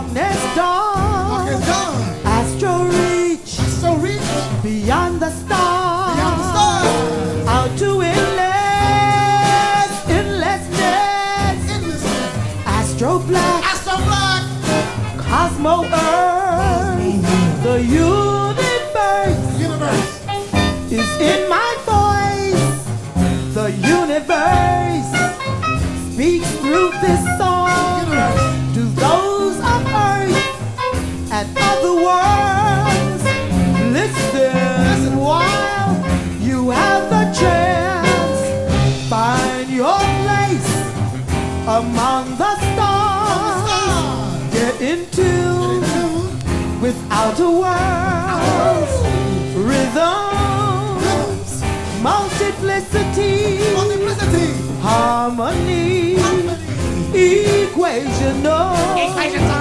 Darkness dawn. Astro reach. Beyond the stars. Out to endlessness. Astro black. Cosmo Earth. The universe is in my voice. The universe speaks through this song to those of earth and other worlds. Listen while you have the chance. Find your place among the stars. Get in tune with outer worlds. Rhythms, multiplicity, harmony, equation.